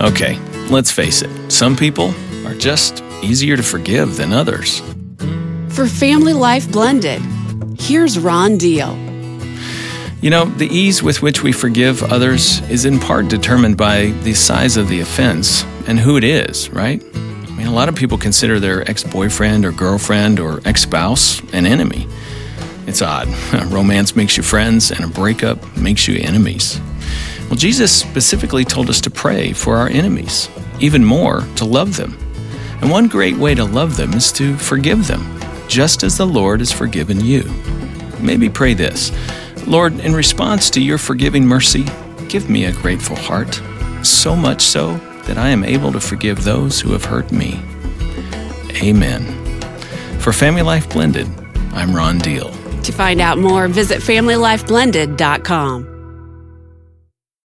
Okay, let's face it. Some people are just easier to forgive than others. For Family Life Blended, here's Ron Deal. You know, the ease with which we forgive others is in part determined by the size of the offense and who it is, right? I mean, a lot of people consider their ex-boyfriend or girlfriend or ex-spouse an enemy. It's odd. Romance makes you friends, and a breakup makes you enemies. Well, Jesus specifically told us to pray for our enemies, even more, to love them. And one great way to love them is to forgive them, just as the Lord has forgiven you. Maybe pray this: Lord, in response to your forgiving mercy, give me a grateful heart, so much so that I am able to forgive those who have hurt me. Amen. For Family Life Blended, I'm Ron Deal. To find out more, visit FamilyLifeBlended.com.